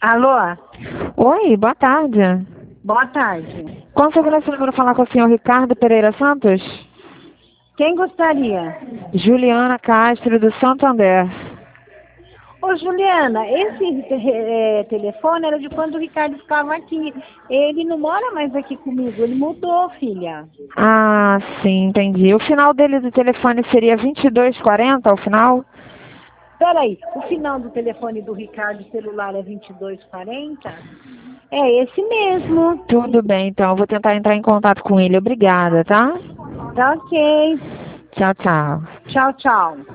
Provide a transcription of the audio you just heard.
Alô? Oi, boa tarde. Boa tarde. Com segurança, eu vou falar com o senhor Ricardo Pereira Santos? Quem gostaria? Juliana Castro, do Santander. Ô, Juliana, esse telefone era de quando o Ricardo ficava aqui. Ele não mora mais aqui comigo, ele mudou, filha. Ah, sim, entendi. O final dele do telefone seria 2240 ao final? Peraí, o final do telefone do Ricardo celular é 2240? É esse mesmo. Tudo bem, então. Eu vou tentar entrar em contato com ele. Obrigada, tá? Tá ok. Tchau, tchau. Tchau, tchau.